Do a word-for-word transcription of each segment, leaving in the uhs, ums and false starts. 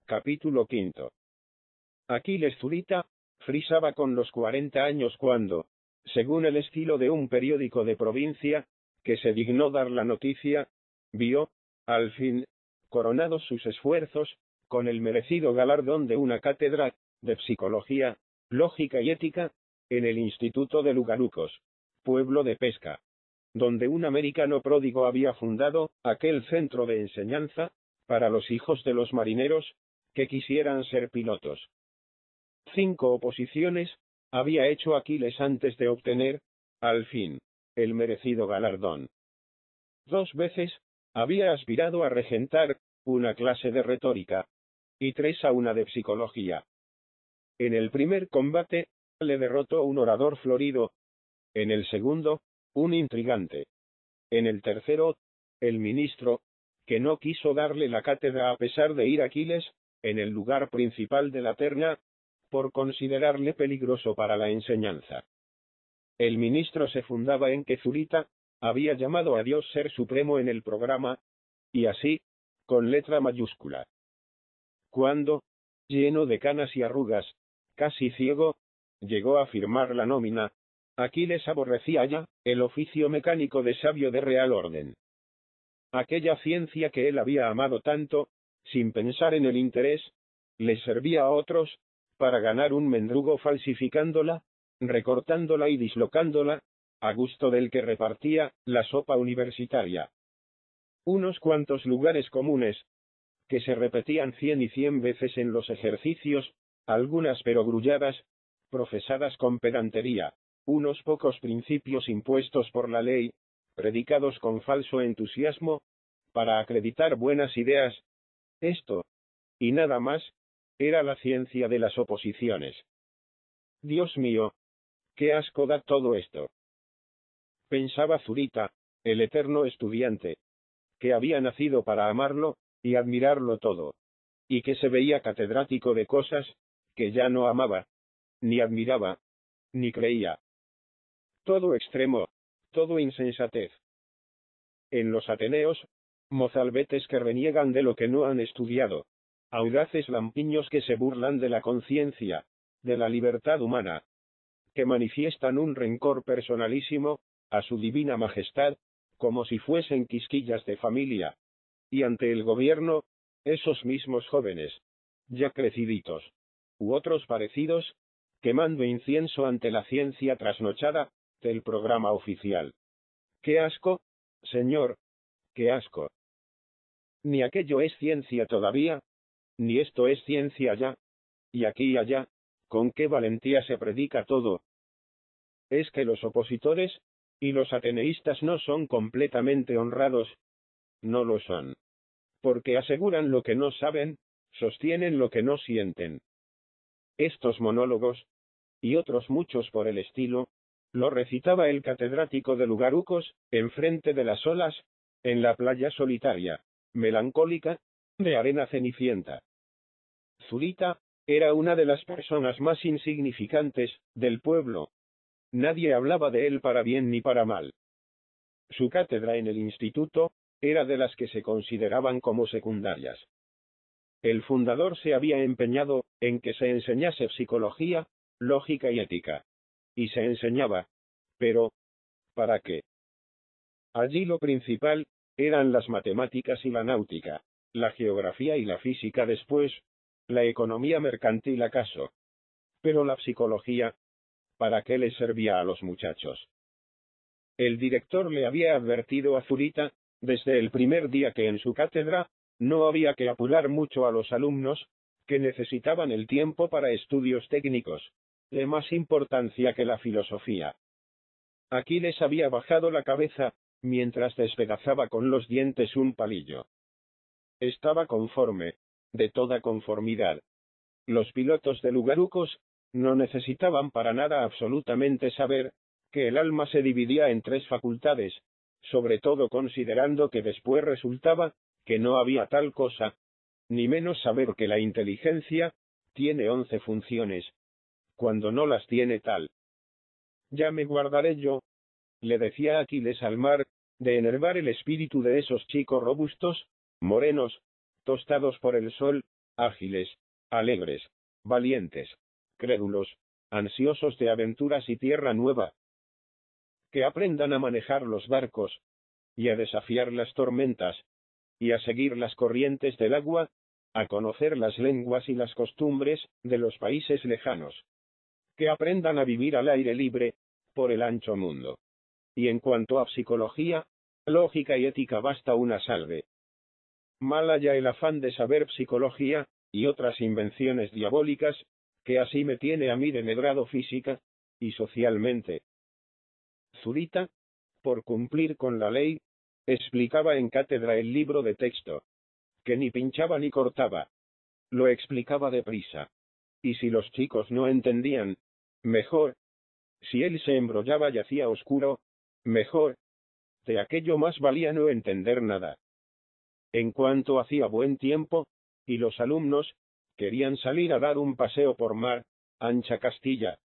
Capítulo quinto. Aquiles Zurita frisaba con los cuarenta años cuando, según el estilo de un periódico de provincia, que se dignó dar la noticia, vio, al fin, coronados sus esfuerzos, con el merecido galardón de una cátedra de psicología, lógica y ética, en el Instituto de Lugarucos, pueblo de pesca, donde un americano pródigo había fundado aquel centro de enseñanza para los hijos de los marineros que quisieran ser pilotos. Cinco oposiciones había hecho Aquiles antes de obtener, al fin, el merecido galardón. Dos veces había aspirado a regentar una clase de retórica, y tres a una de psicología. En el primer combate, le derrotó un orador florido. En el segundo, un intrigante. En el tercero, el ministro, que no quiso darle la cátedra a pesar de ir Aquiles, en el lugar principal de la terna, por considerarle peligroso para la enseñanza. El ministro se fundaba en que Zurita había llamado a Dios Ser Supremo en el programa, y así, con letra mayúscula. Cuando, lleno de canas y arrugas, casi ciego, llegó a firmar la nómina, Aquiles aborrecía ya el oficio mecánico de sabio de real orden. Aquella ciencia que él había amado tanto, sin pensar en el interés, le servía a otros, para ganar un mendrugo falsificándola, recortándola y dislocándola, a gusto del que repartía la sopa universitaria. Unos cuantos lugares comunes, que se repetían cien y cien veces en los ejercicios, algunas perogrulladas, profesadas con pedantería, unos pocos principios impuestos por la ley, predicados con falso entusiasmo, para acreditar buenas ideas. Esto, y nada más, era la ciencia de las oposiciones. Dios mío, qué asco da todo esto. Pensaba Zurita, el eterno estudiante, que había nacido para amarlo y admirarlo todo, y que se veía catedrático de cosas que ya no amaba, ni admiraba, ni creía. Todo extremo, todo insensatez. En los Ateneos, mozalbetes que reniegan de lo que no han estudiado, audaces lampiños que se burlan de la conciencia, de la libertad humana, que manifiestan un rencor personalísimo a su divina majestad, como si fuesen quisquillas de familia, y ante el gobierno, esos mismos jóvenes, ya creciditos, u otros parecidos, quemando incienso ante la ciencia trasnochada del programa oficial. ¡Qué asco, señor! ¡Qué asco! Ni aquello es ciencia todavía, ni esto es ciencia ya, y aquí y allá, con qué valentía se predica todo. Es que los opositores y los ateneístas no son completamente honrados, no lo son. Porque aseguran lo que no saben, sostienen lo que no sienten. Estos monólogos, y otros muchos por el estilo, lo recitaba el catedrático de Lugarucos, enfrente de las olas, en la playa solitaria, melancólica, de arena cenicienta. Zurita era una de las personas más insignificantes del pueblo. Nadie hablaba de él para bien ni para mal. Su cátedra en el instituto era de las que se consideraban como secundarias. El fundador se había empeñado en que se enseñase psicología, lógica y ética. Y se enseñaba. Pero, ¿para qué? Allí lo principal eran las matemáticas y la náutica, la geografía y la física después, la economía mercantil acaso. Pero la psicología, ¿para qué les servía a los muchachos? El director le había advertido a Zurita, desde el primer día que en su cátedra, no había que apurar mucho a los alumnos, que necesitaban el tiempo para estudios técnicos, de más importancia que la filosofía. Aquiles había bajado la cabeza, mientras despedazaba con los dientes un palillo. Estaba conforme, de toda conformidad. Los pilotos de Lugarucos no necesitaban para nada absolutamente saber que el alma se dividía en tres facultades, sobre todo considerando que después resultaba que no había tal cosa, ni menos saber que la inteligencia tiene once funciones, cuando no las tiene tal. Ya me guardaré yo, le decía Aquiles al mar, de enervar el espíritu de esos chicos robustos, morenos, tostados por el sol, ágiles, alegres, valientes, crédulos, ansiosos de aventuras y tierra nueva. Que aprendan a manejar los barcos, y a desafiar las tormentas, y a seguir las corrientes del agua, a conocer las lenguas y las costumbres de los países lejanos. Que aprendan a vivir al aire libre, por el ancho mundo. Y en cuanto a psicología, lógica y ética basta una salve. Mal haya el afán de saber psicología, y otras invenciones diabólicas, que así me tiene a mí demedrado física y socialmente. Zurita, por cumplir con la ley, explicaba en cátedra el libro de texto, que ni pinchaba ni cortaba. Lo explicaba deprisa. Y si los chicos no entendían, mejor. Si él se embrollaba y hacía oscuro, mejor. De aquello más valía no entender nada. En cuanto hacía buen tiempo, y los alumnos querían salir a dar un paseo por mar ancha Castilla,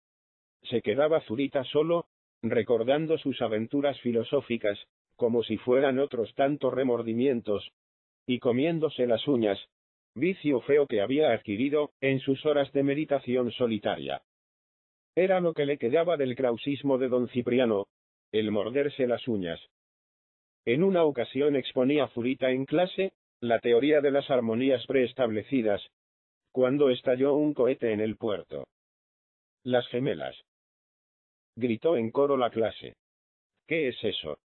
se quedaba Zurita solo, recordando sus aventuras filosóficas, como si fueran otros tantos remordimientos, y comiéndose las uñas, vicio feo que había adquirido en sus horas de meditación solitaria. Era lo que le quedaba del krausismo de don Cipriano, el morderse las uñas. En una ocasión exponía Zurita en clase la teoría de las armonías preestablecidas, cuando estalló un cohete en el puerto. Las gemelas. Gritó en coro la clase. ¿Qué es eso?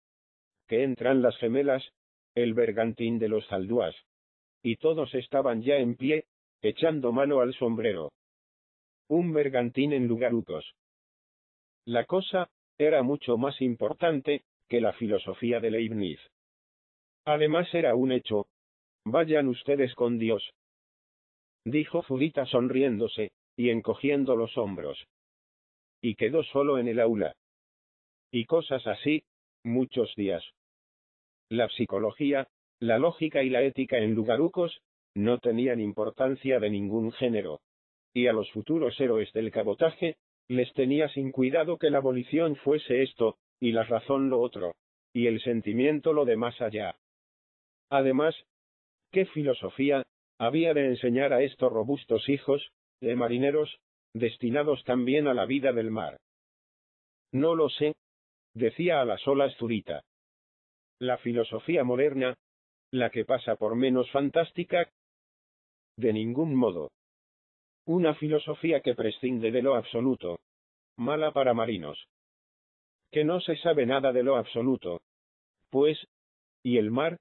Que entran las gemelas, el bergantín de los Zalduás. Y todos estaban ya en pie, echando mano al sombrero. Un bergantín en Lugarucos. La cosa era mucho más importante que la filosofía de Leibniz. Además era un hecho. Vayan ustedes con Dios, dijo Zurita sonriéndose, y encogiendo los hombros. Y quedó solo en el aula. Y cosas así, muchos días. La psicología, la lógica y la ética en Lugarucos, no tenían importancia de ningún género. Y a los futuros héroes del cabotaje, les tenía sin cuidado que la abolición fuese esto, y la razón lo otro, y el sentimiento lo de más allá. Además, ¿qué filosofía había de enseñar a estos robustos hijos de marineros, destinados también a la vida del mar? No lo sé, decía a las olas Zurita. La filosofía moderna, la que pasa por menos fantástica, de ningún modo. Una filosofía que prescinde de lo absoluto, mala para marinos. Que no se sabe nada de lo absoluto. Pues, ¿y el mar?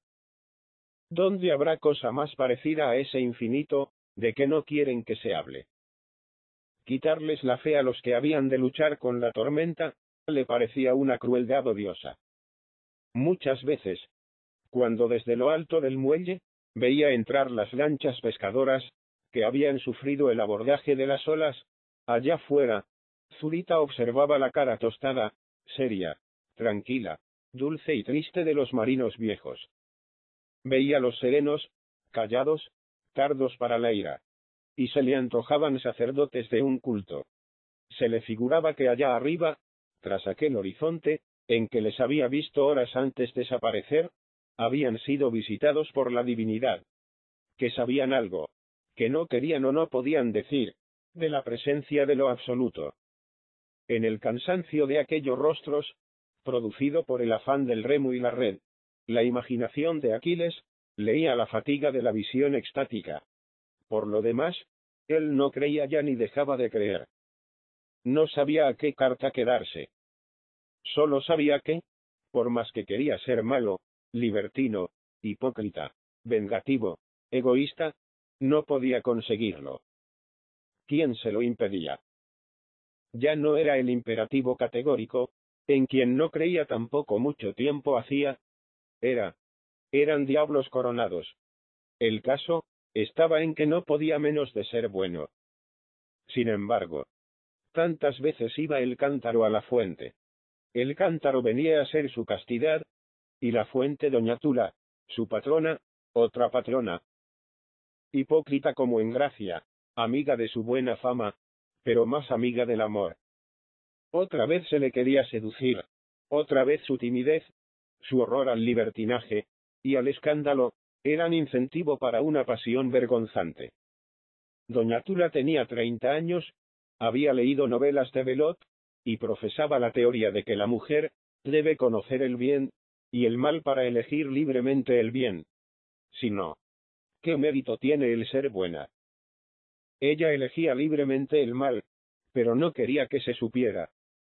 ¿Dónde habrá cosa más parecida a ese infinito, de que no quieren que se hable? Quitarles la fe a los que habían de luchar con la tormenta, le parecía una crueldad odiosa. Muchas veces, cuando desde lo alto del muelle, veía entrar las lanchas pescadoras, que habían sufrido el abordaje de las olas, allá fuera, Zurita observaba la cara tostada, seria, tranquila, dulce y triste de los marinos viejos. Veía los serenos, callados, tardos para la ira. Y se le antojaban sacerdotes de un culto. Se le figuraba que allá arriba, tras aquel horizonte, en que les había visto horas antes desaparecer, habían sido visitados por la divinidad. Que sabían algo, que no querían o no podían decir, de la presencia de lo absoluto. En el cansancio de aquellos rostros, producido por el afán del remo y la red, la imaginación de Aquiles leía la fatiga de la visión extática. Por lo demás, él no creía ya ni dejaba de creer. No sabía a qué carta quedarse. Solo sabía que, por más que quería ser malo, libertino, hipócrita, vengativo, egoísta, no podía conseguirlo. ¿Quién se lo impedía? Ya no era el imperativo categórico, en quien no creía tampoco mucho tiempo hacía. Era. Eran diablos coronados. El caso estaba en que no podía menos de ser bueno. Sin embargo, tantas veces iba el cántaro a la fuente. El cántaro venía a ser su castidad, y la fuente doña Tula, su patrona, otra patrona. Hipócrita como en gracia, amiga de su buena fama, pero más amiga del amor. Otra vez se le quería seducir, otra vez su timidez, su horror al libertinaje, y al escándalo, eran incentivo para una pasión vergonzante. Doña Tula tenía treinta años, había leído novelas de Belot, y profesaba la teoría de que la mujer debe conocer el bien y el mal para elegir libremente el bien. Si no, ¿qué mérito tiene el ser buena? Ella elegía libremente el mal, pero no quería que se supiera.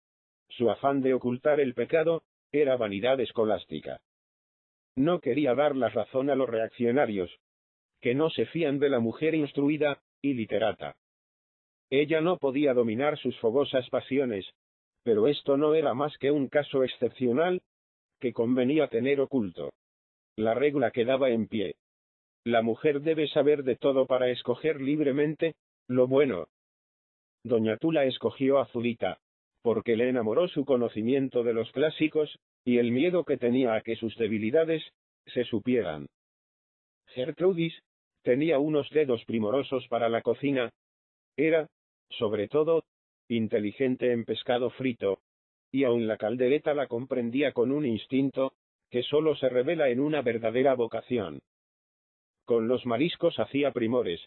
Su afán de ocultar el pecado era vanidad escolástica. No quería dar la razón a los reaccionarios, que no se fían de la mujer instruida y literata. Ella no podía dominar sus fogosas pasiones, pero esto no era más que un caso excepcional, que convenía tener oculto. La regla quedaba en pie. La mujer debe saber de todo para escoger libremente lo bueno. Doña Tula escogió a Zurita, porque le enamoró su conocimiento de los clásicos, y el miedo que tenía a que sus debilidades se supieran. Gertrudis tenía unos dedos primorosos para la cocina. Era, sobre todo, inteligente en pescado frito, y aun la caldereta la comprendía con un instinto, que sólo se revela en una verdadera vocación. Con los mariscos hacía primores.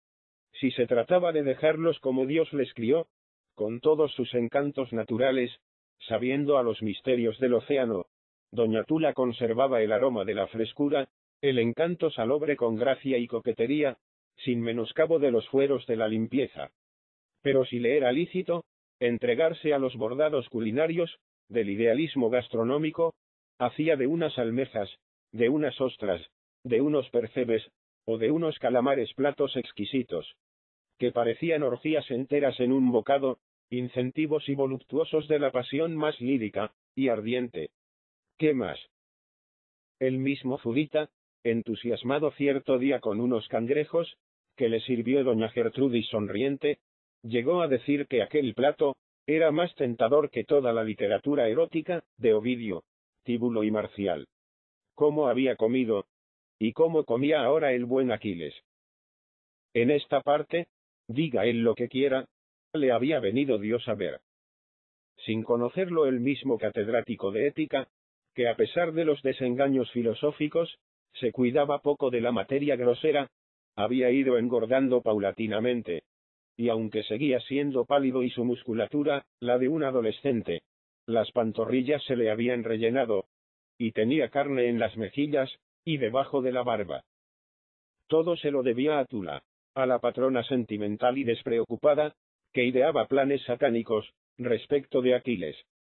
Si se trataba de dejarlos como Dios les crió, con todos sus encantos naturales, sabiendo a los misterios del océano, doña Tula conservaba el aroma de la frescura, el encanto salobre con gracia y coquetería, sin menoscabo de los fueros de la limpieza. Pero si le era lícito entregarse a los bordados culinarios del idealismo gastronómico, hacía de unas almejas, de unas ostras, de unos percebes, o de unos calamares platos exquisitos, que parecían orgías enteras en un bocado, incentivos y voluptuosos de la pasión más lírica y ardiente. ¿Qué más? El mismo Zurita, entusiasmado cierto día con unos cangrejos, que le sirvió doña Gertrudis sonriente, llegó a decir que aquel plato era más tentador que toda la literatura erótica de Ovidio, Tíbulo y Marcial. ¿Cómo había comido? ¿Y cómo comía ahora el buen Aquiles? En esta parte, diga él lo que quiera, le había venido Dios a ver. Sin conocerlo el mismo catedrático de ética, que a pesar de los desengaños filosóficos, se cuidaba poco de la materia grosera, había ido engordando paulatinamente, y aunque seguía siendo pálido y su musculatura, la de un adolescente, las pantorrillas se le habían rellenado, y tenía carne en las mejillas, y debajo de la barba. Todo se lo debía a Tula, a la patrona sentimental y despreocupada, que ideaba planes satánicos respecto de Aquiles.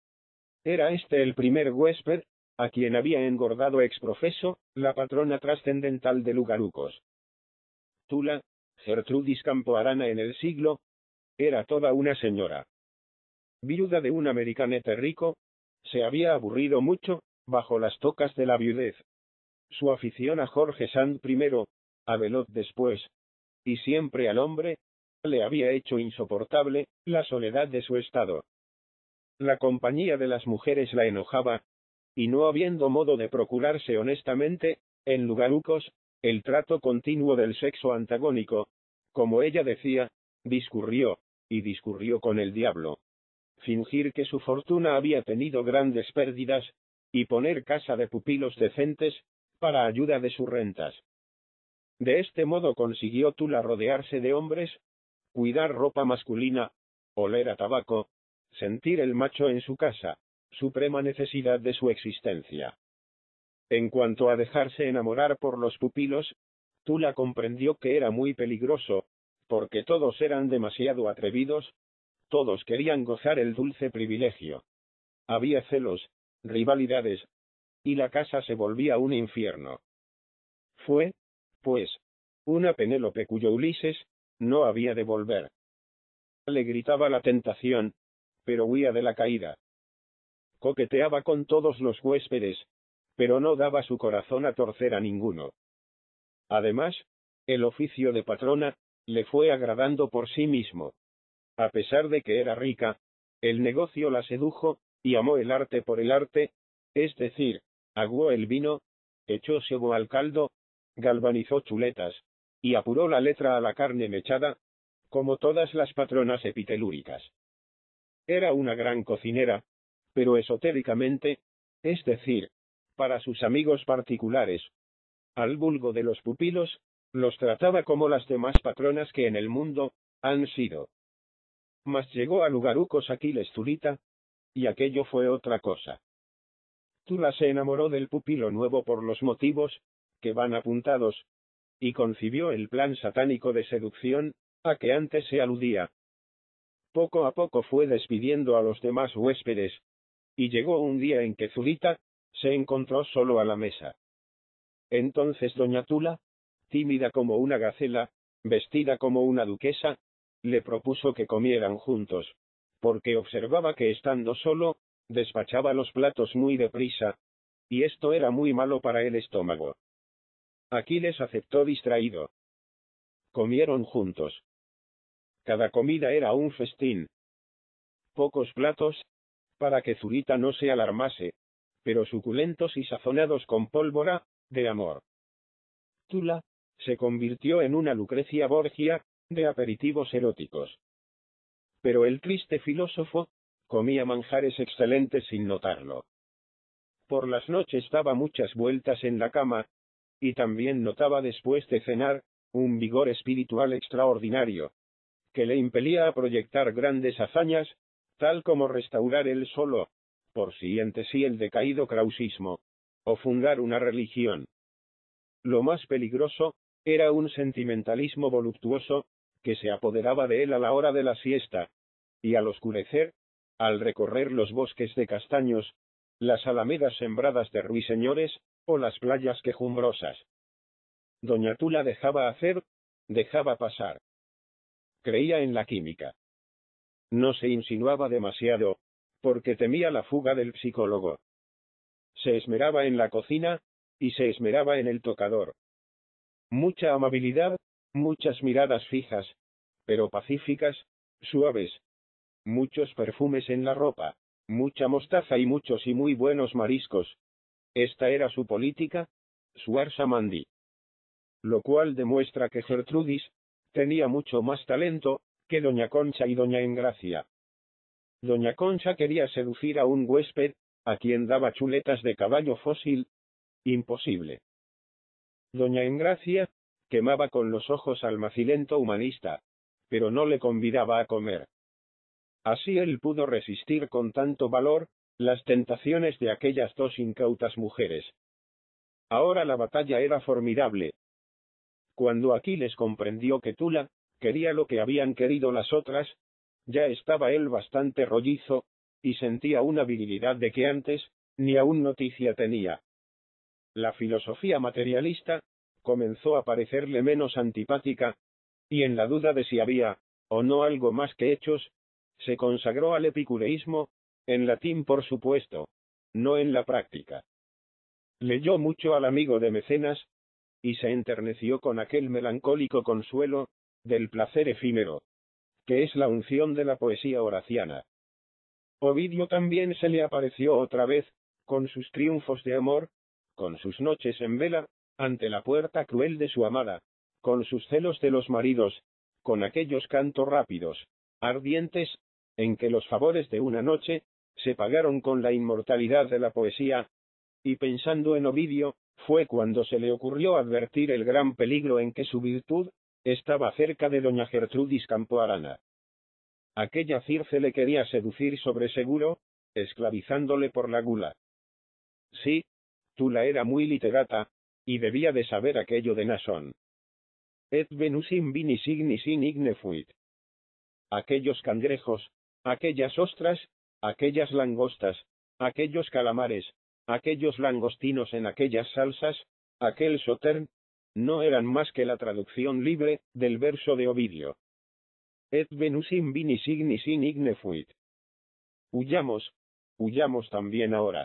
Era este el primer huésped a quien había engordado exprofeso la patrona trascendental de Lugarucos. Tula, Gertrudis Campo Arana en el siglo, era toda una señora. Viuda de un americanete rico, se había aburrido mucho bajo las tocas de la viudez. Su afición a Jorge Sand primero, a Belot después, y siempre al hombre, le había hecho insoportable la soledad de su estado. La compañía de las mujeres la enojaba, y no habiendo modo de procurarse honestamente, en Lugarucos, el trato continuo del sexo antagónico, como ella decía, discurrió, y discurrió con el diablo. Fingir que su fortuna había tenido grandes pérdidas, y poner casa de pupilos decentes, para ayuda de sus rentas. De este modo consiguió Tula rodearse de hombres, cuidar ropa masculina, oler a tabaco, sentir el macho en su casa, suprema necesidad de su existencia. En cuanto a dejarse enamorar por los pupilos, Tula comprendió que era muy peligroso, porque todos eran demasiado atrevidos, todos querían gozar el dulce privilegio. Había celos, rivalidades, y la casa se volvía un infierno. Fue, pues, una Penélope cuyo Ulises no había de volver. Le gritaba la tentación, pero huía de la caída. Coqueteaba con todos los huéspedes, pero no daba su corazón a torcer a ninguno. Además, el oficio de patrona le fue agradando por sí mismo. A pesar de que era rica, el negocio la sedujo, y amó el arte por el arte, es decir, aguó el vino, echó sebo al caldo, galvanizó chuletas, y apuró la letra a la carne mechada, como todas las patronas epitelúricas. Era una gran cocinera, pero esotéricamente, es decir, para sus amigos particulares, al vulgo de los pupilos, los trataba como las demás patronas que en el mundo han sido. Mas llegó a lugarucos Aquiles Zulita, y aquello fue otra cosa. Tula se enamoró del pupilo nuevo por los motivos que van apuntados, y concibió el plan satánico de seducción a que antes se aludía. Poco a poco fue despidiendo a los demás huéspedes, y llegó un día en que Zulita se encontró solo a la mesa. Entonces doña Tula, tímida como una gacela, vestida como una duquesa, le propuso que comieran juntos, porque observaba que estando solo, despachaba los platos muy deprisa, y esto era muy malo para el estómago. Aquiles aceptó distraído. Comieron juntos. Cada comida era un festín. Pocos platos, para que Zulita no se alarmase, pero suculentos y sazonados con pólvora de amor. Tula se convirtió en una Lucrecia Borgia de aperitivos eróticos. Pero el triste filósofo comía manjares excelentes sin notarlo. Por las noches daba muchas vueltas en la cama, y también notaba después de cenar un vigor espiritual extraordinario, que le impelía a proyectar grandes hazañas, tal como restaurar él solo, por siguiente sí el decaído krausismo, o fundar una religión. Lo más peligroso era un sentimentalismo voluptuoso, que se apoderaba de él a la hora de la siesta, y al oscurecer, al recorrer los bosques de castaños, las alamedas sembradas de ruiseñores, o las playas quejumbrosas. Doña Tula dejaba hacer, dejaba pasar. Creía en la química. No se insinuaba demasiado, porque temía la fuga del psicólogo. Se esmeraba en la cocina, y se esmeraba en el tocador. Mucha amabilidad, muchas miradas fijas, pero pacíficas, suaves. Muchos perfumes en la ropa, mucha mostaza y muchos y muy buenos mariscos. Esta era su política, su ars amandi. Lo cual demuestra que Gertrudis tenía mucho más talento que doña Concha y doña Engracia. Doña Concha quería seducir a un huésped, a quien daba chuletas de caballo fósil. Imposible. Doña Engracia quemaba con los ojos al macilento humanista, pero no le convidaba a comer. Así él pudo resistir con tanto valor las tentaciones de aquellas dos incautas mujeres. Ahora la batalla era formidable. Cuando Aquiles comprendió que Tula quería lo que habían querido las otras, ya estaba él bastante rollizo, y sentía una virilidad de que antes ni aún noticia tenía. La filosofía materialista comenzó a parecerle menos antipática, y en la duda de si había o no algo más que hechos, se consagró al epicureísmo, en latín por supuesto, no en la práctica. Leyó mucho al amigo de Mecenas, y se enterneció con aquel melancólico consuelo del placer efímero, que es la unción de la poesía horaciana. Ovidio también se le apareció otra vez, con sus triunfos de amor, con sus noches en vela, ante la puerta cruel de su amada, con sus celos de los maridos, con aquellos cantos rápidos, ardientes, en que los favores de una noche se pagaron con la inmortalidad de la poesía, y pensando en Ovidio, fue cuando se le ocurrió advertir el gran peligro en que su virtud estaba cerca de doña Gertrudis Campo Arana. Aquella Circe le quería seducir sobre seguro, esclavizándole por la gula. Sí, Tula era muy literata, y debía de saber aquello de Nasón. Et Venus in vini signis in igne fuit. Aquellos cangrejos, aquellas ostras, aquellas langostas, aquellos calamares, aquellos langostinos en aquellas salsas, aquel sauterne, no eran más que la traducción libre del verso de Ovidio. Et Venus in vini signis in igne fuit. Huyamos, huyamos también ahora.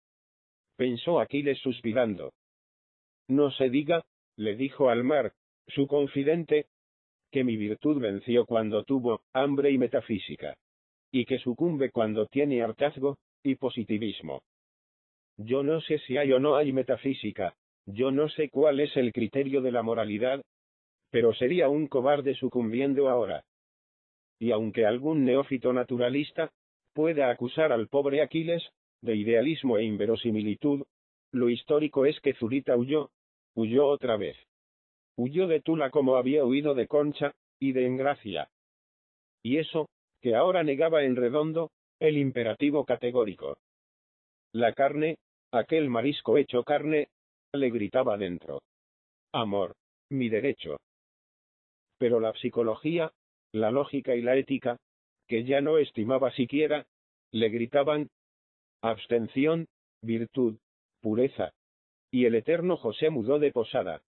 Pensó Aquiles suspirando. No se diga, le dijo al mar, su confidente, que mi virtud venció cuando tuvo hambre y metafísica, y que sucumbe cuando tiene hartazgo y positivismo. Yo no sé si hay o no hay metafísica, yo no sé cuál es el criterio de la moralidad, pero sería un cobarde sucumbiendo ahora. Y aunque algún neófito naturalista pueda acusar al pobre Aquiles de idealismo e inverosimilitud, lo histórico es que Zulita huyó, huyó otra vez. Huyó de Tula como había huido de Concha, y de Engracia. Y eso, que ahora negaba en redondo, el imperativo categórico. La carne, aquel marisco hecho carne, le gritaba dentro. Amor, mi derecho. Pero la psicología, la lógica y la ética, que ya no estimaba siquiera, le gritaban abstención, virtud, pureza. Y el eterno José mudó de posada.